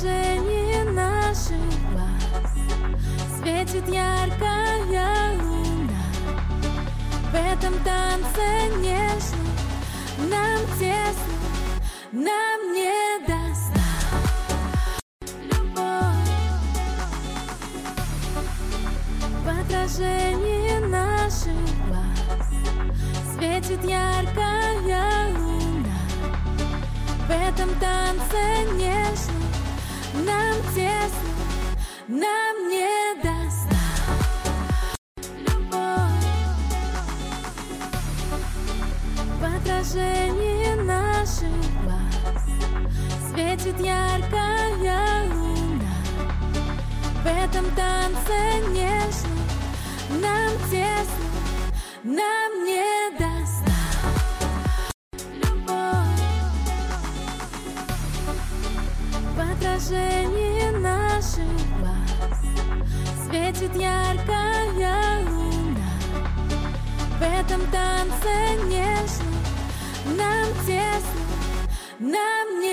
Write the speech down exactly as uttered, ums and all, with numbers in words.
отражении наших глаз светит яркая луна. В этом танце нежно, нам тесно, нам не до сна. Любовь в отражении наших глаз светит яркая луна. В этом танце нежно, нам тесно, нам не до сна. Любовь в отражении наших глаз светит яркая луна. В этом танце нежно, нам тесно, нам не до сна. В отражении наших глаз светит яркая луна. В этом танце нежно, нам тесно, нам не